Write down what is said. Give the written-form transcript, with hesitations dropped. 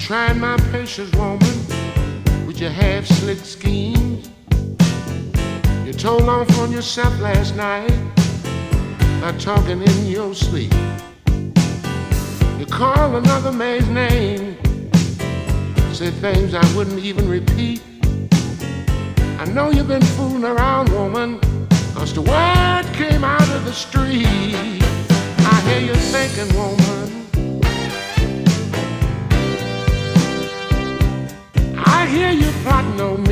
trying my patience, woman, with your half-slick schemes. You told off on yourself last night by talking in your sleep. You called another man's name, said things I wouldn't even repeat. I know you've been fooling around, woman, 'cause the word came out of the street. I hear you thinking, woman, I hear you plotting on